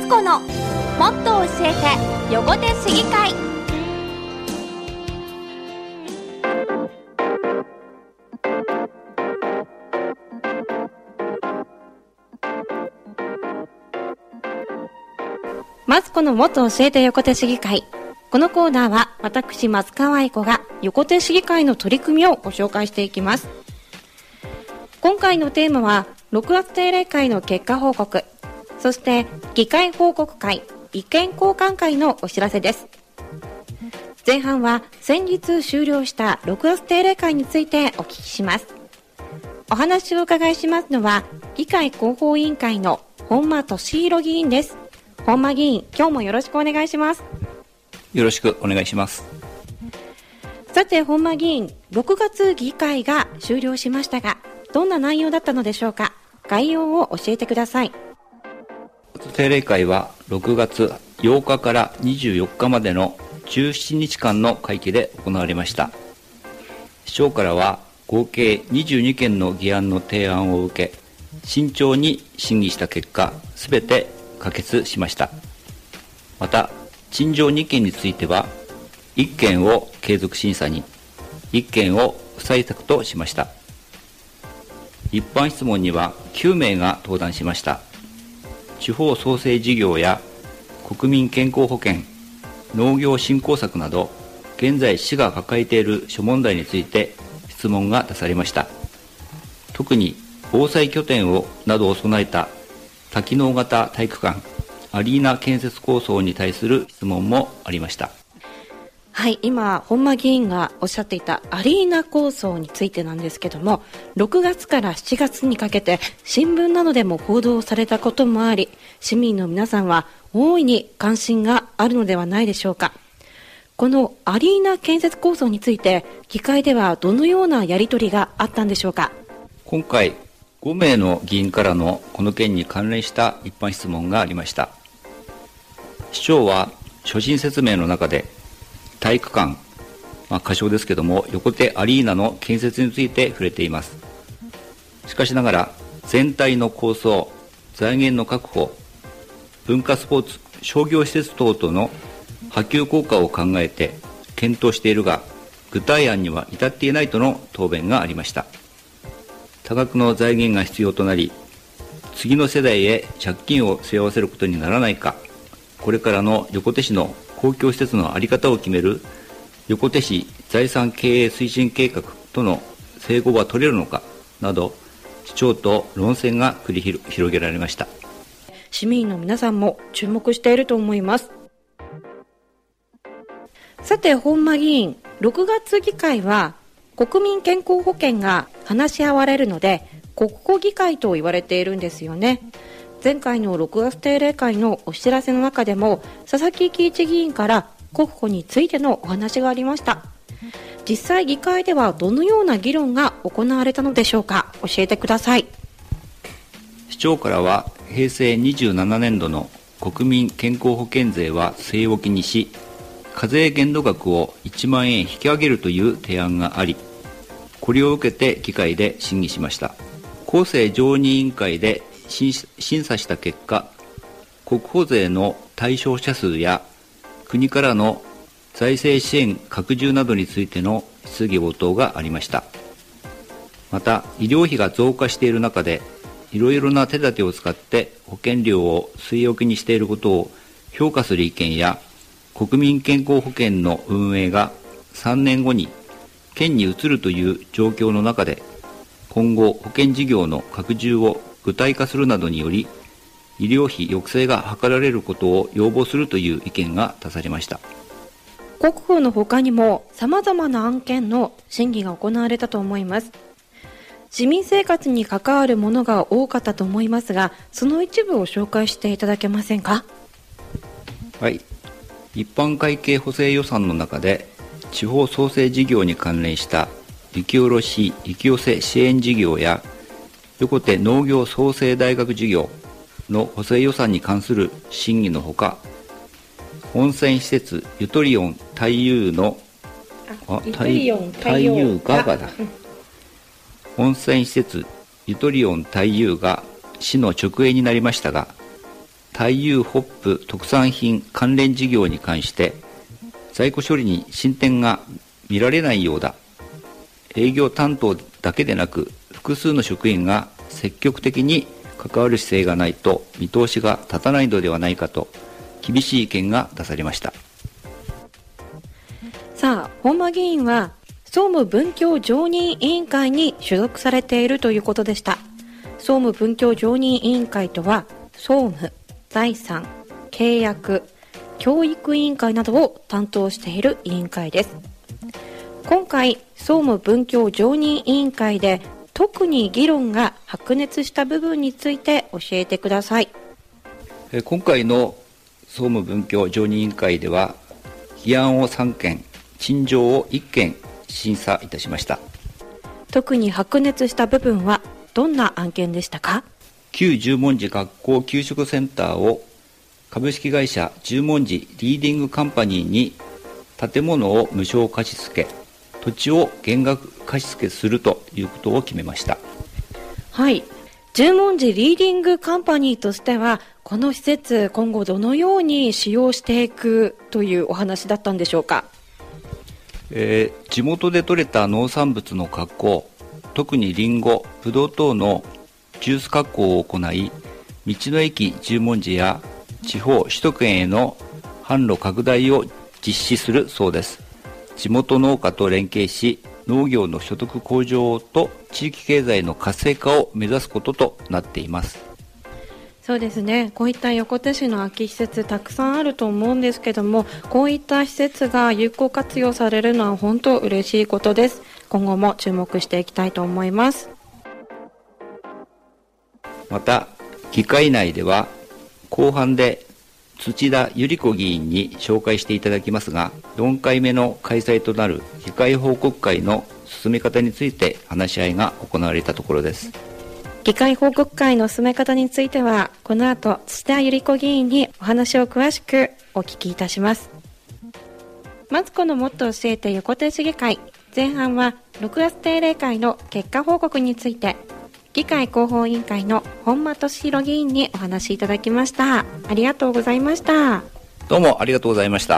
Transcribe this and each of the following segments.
ツコのもっと教えて横手市議会。マツコのもっと教えて横手市議会。このコーナーは私松川愛子が横手市議会の取り組みをご紹介していきます。今回のテーマは6月定例会の結果報告、そして議会報告会、意見交換会のお知らせです。前半は先日終了した6月定例会についてお聞きします。お話をお伺いしますのは議会広報委員会の本間俊弘議員です。本間議員、今日もよろしくお願いします。 よろしくお願いします。 さて本間議員、6月議会が終了しましたが、どんな内容だったのでしょうか。概要を教えてください。 定例会は6月8日から24日までの17日間の会期で行われました。市長からは合計22件の議案の提案を受け、慎重に審議した結果、すべて可決しました。また、陳情2件については、1件を継続審査に、1件を不採択としました。一般質問には9名が登壇しました。地方創生事業や国民健康保険、農業振興策など、現在市が抱えている諸問題について質問が出されました。特に防災拠点などを備えた多機能型体育館、アリーナ建設構想に対する質問もありました。 はい、今本間議員がおっしゃっていたアリーナ構想についてなんですけども、6月から7月にかけて新聞などでも報道されたこともあり、市民の皆さんは大いに関心があるのではないでしょうか。このアリーナ建設構想について議会ではどのようなやり取りがあったんでしょうか。 今回5名の議員からのこの件に関連した一般質問がありました。市長は所信説明の中で体育館、仮称ですけども横手アリーナの建設について触れています。しかしながら全体の構想、財源の確保、文化スポーツ、商業施設等々の波及効果を考えて検討しているが、具体案には至っていないとの答弁がありました。多額の財源が必要となり、次の世代へ借金を背負わせることにならないか、これからの横手市の公共施設の在り方を決める横手市財産経営推進計画との整合は取れるのかなど、市長と論戦が繰り広げられました。 市民の皆さんも注目していると思います。さて本間議員、6月議会は国民健康保険が話し合われるので国保議会と言われているんですよね。前回の6月定例会のお知らせの中でも佐々木喜一議員から国保についてのお話がありました。実際議会ではどのような議論が行われたのでしょうか。教えてください。 市長からは平成27年度の国民健康保険税は据え置きにし、課税限度額を1万円引き上げるという提案があり、これを受けて議会で審議しました。厚生常任委員会で審査した結果、国保税の対象者数や国からの財政支援拡充などについての質疑応答がありました。また、医療費が増加している中で、いろいろな手立てを使って保険料を据え置きにしていることを評価する意見や、国民健康保険の運営が3年後に県に移るという状況の中で、今後保険事業の拡充を具体化するなどにより、医療費抑制が図られることを要望するという意見が出されました。 国保の他にも様々な案件の審議が行われたと思います。市民生活に関わるものが多かったと思いますが、その一部を紹介していただけませんか。 はい。一般会計補正予算の中で、地方創生事業に関連した雪下ろし・雪寄せ支援事業や横手農業創生大学事業の補正予算に関する審議のほか、温泉施設ゆとりおん太遊の太遊がだ、温泉施設ゆとりおん太遊が市の直営になりましたが、 太遊ホップ特産品関連事業に関して在庫処理に進展が見られないようだ。営業担当だけでなく複数の職員が積極的に関わる姿勢がないと見通しが立たないのではないかと厳しい意見が出されました。 さあ、本間議員は総務文教常任委員会に所属されているということでした。総務文教常任委員会とは総務、財産、契約、教育委員会などを担当している委員会です。今回総務文教常任委員会で特に議論が白熱した部分について教えてください。 今回の総務文教常任委員会では議案を3件、陳情を1件審査いたしました。 特に白熱した部分はどんな案件でしたか？ 旧十文字学校給食センターを株式会社十文字リーディングカンパニーに建物を無償貸付、土地を減額貸付するということを決めました。 はい、十文字リーディングカンパニーとしてはこの施設今後どのように使用していくというお話だったんでしょうか？ 地元で採れた農産物の加工、特にリンゴ、ブドウ等のジュース加工を行い、道の駅十文字や地方首都圏への販路拡大を実施するそうです。地元農家と連携し、農業の所得向上と地域経済の活性化を目指すこととなっています。 そうですね、こういった横手市の空き施設たくさんあると思うんですけども、こういった施設が有効活用されるのは本当嬉しいことです。今後も注目していきたいと思います。 また議会内では後半で土田百合子議員に紹介していただきますが、4回目の開催となる議会報告会の進め方について話し合いが行われたところです。 議会報告会の進め方についてはこの後土田百合子議員にお話を詳しくお聞きいたします。マツコのもっと教えて横手市議会、前半は6月定例会の結果報告について議会広報委員会の本間俊弘議員にお話しいただきました。ありがとうございました。 どうもありがとうございました。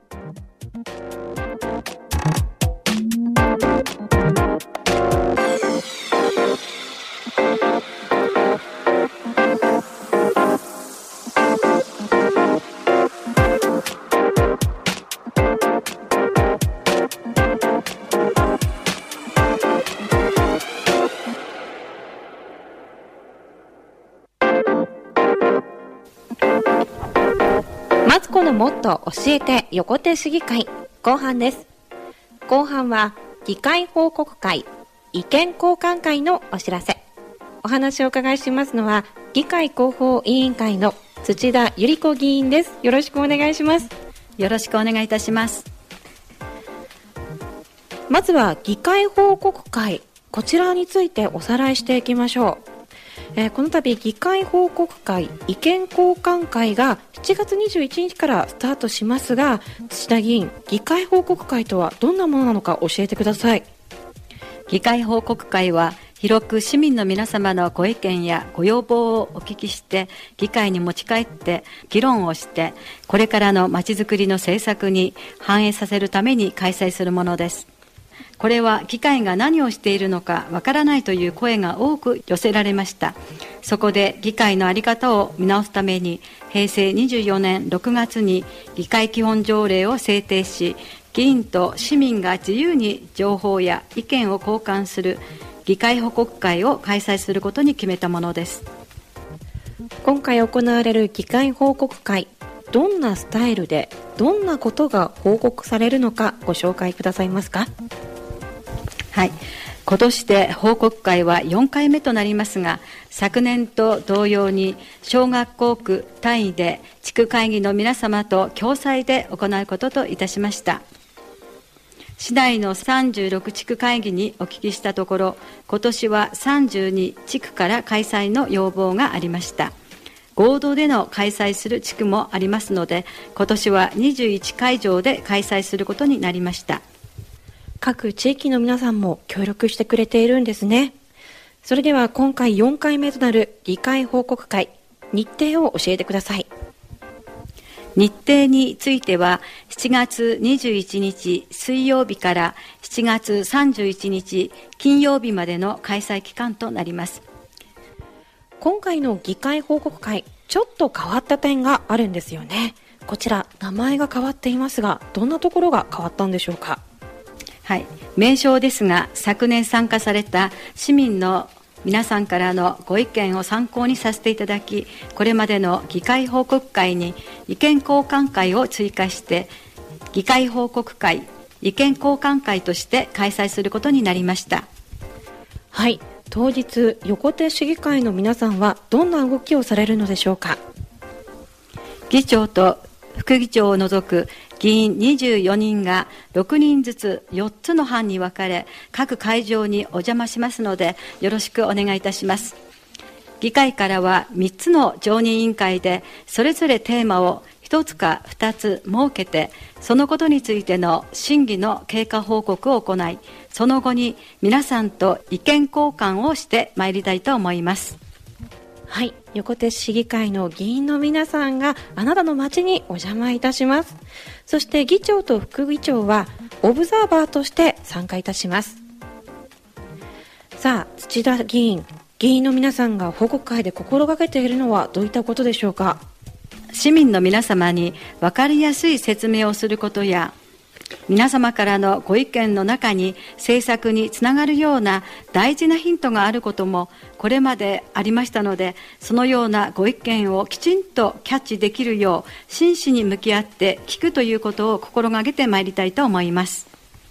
マツコのもっと教えて横手市議会後半です。後半は議会報告会、意見交換会のお知らせ。お話をお伺いしますのは議会広報委員会の土田百合子議員です。よろしくお願いします。 よろしくお願いいたします。 まずは議会報告会、こちらについておさらいしていきましょう。この度議会報告会、意見交換会が7月21日からスタートしますが、土田議員、議会報告会とはどんなものなのか教えてください。 議会報告会は広く市民の皆様のご意見やご要望をお聞きして議会に持ち帰って議論をして、これからのまちづくりの政策に反映させるために開催するものです。これは議会が何をしているのかわからないという声が多く寄せられました。そこで議会の在り方を見直すために平成24年6月に議会基本条例を制定し、議員と市民が自由に情報や意見を交換する議会報告会を開催することに決めたものです。 今回行われる議会報告会、どんなスタイルでどんなことが報告されるのかご紹介くださいますか？ はい、今年で報告会は4回目となりますが、昨年と同様に小学校区単位で地区会議の皆様と共催で行うことといたしました。市内の36地区会議にお聞きしたところ、今年は32地区から開催の要望がありました。合同での開催する地区もありますので、今年は21会場で開催することになりました。 各地域の皆さんも協力してくれているんですね。それでは今回4回目となる議会報告会、 日程を教えてください。 日程については7月21日水曜日から7月31日金曜日までの開催期間となります。 今回の議会報告会、ちょっと変わった点があるんですよね。こちら名前が変わっていますが、どんなところが変わったんでしょうか？ はい、名称ですが、昨年参加された市民の皆さんからのご意見を参考にさせていただき、これまでの議会報告会に意見交換会を追加して議会報告会、意見交換会として開催することになりました。 はい、当日横手市議会の皆さんはどんな動きをされるのでしょうか？ 議長と副議長を除く議員24人が6人ずつ4つの班に分かれ、各会場にお邪魔しますのでよろしくお願いいたします。議会からは3つの常任委員会でそれぞれテーマを1つか2つ設けて、そのことについての審議の経過報告を行い、その後に皆さんと意見交換をしてまいりたいと思います。 はい、横手市議会の議員の皆さんがあなたの町にお邪魔いたします。そして議長と副議長はオブザーバーとして参加いたします。さあ、土田議員の皆さんが報告会で心がけているのはどういったことでしょうか？ 市民の皆様に分かりやすい説明をすることや、皆様からのご意見の中に政策につながるような大事なヒントがあることもこれまでありましたので、そのようなご意見をきちんとキャッチできるよう真摯に向き合って聞くということを心がけてまいりたいと思います。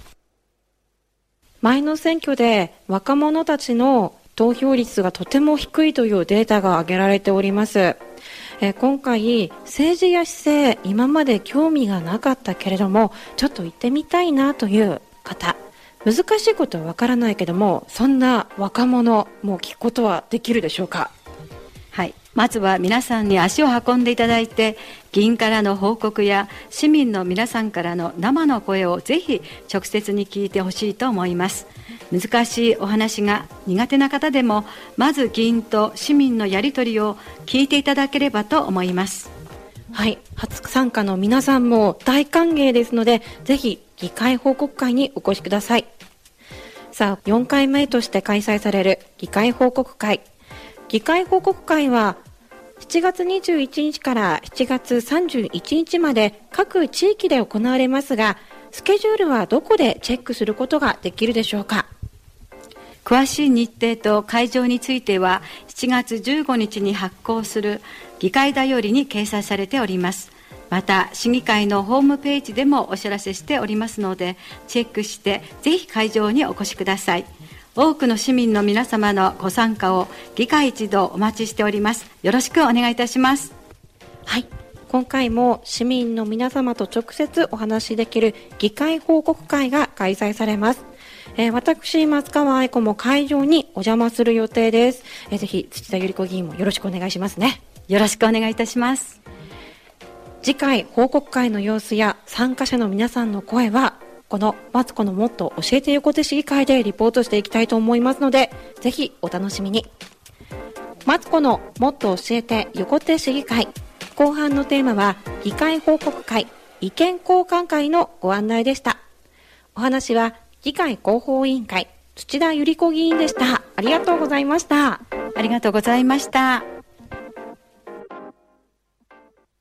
前の選挙で若者たちの投票率がとても低いというデータが挙げられております。今回政治や市政、今まで興味がなかったけれどもちょっと行ってみたいなという方、難しいことはわからないけども、そんな若者も聞くことはできるでしょうか？ はい、まずは皆さんに足を運んでいただいて、議員からの報告や市民の皆さんからの生の声をぜひ直接に聞いてほしいと思います。難しいお話が苦手な方でも、まず議員と市民のやり取りを聞いていただければと思います。 はい、初参加の皆さんも大歓迎ですので、ぜひ議会報告会にお越しください。さあ、4回目として開催される議会報告会。議会報告会は7月21日から7月31日まで各地域で行われますが、スケジュールはどこでチェックすることができるでしょうか？ 詳しい日程と会場については7月15日に発行する議会だよりに掲載されております。また市議会のホームページでもお知らせしておりますので、チェックしてぜひ会場にお越しください。多くの市民の皆様のご参加を議会一同お待ちしております。よろしくお願いいたします。 はい、今回も市民の皆様と直接お話しできる議会報告会が開催されます。私松川愛子も会場にお邪魔する予定です。ぜひ土田百合子議員もよろしくお願いしますね。 よろしくお願いいたします。 次回報告会の様子や参加者の皆さんの声はこのマツコのもっと教えて横手市議会でリポートしていきたいと思いますので、ぜひお楽しみに。マツコのもっと教えて横手市議会、後半のテーマは議会報告会、意見交換会のご案内でした。お話は議会広報委員会土田百合子議員でした。ありがとうございました。 ありがとうございました。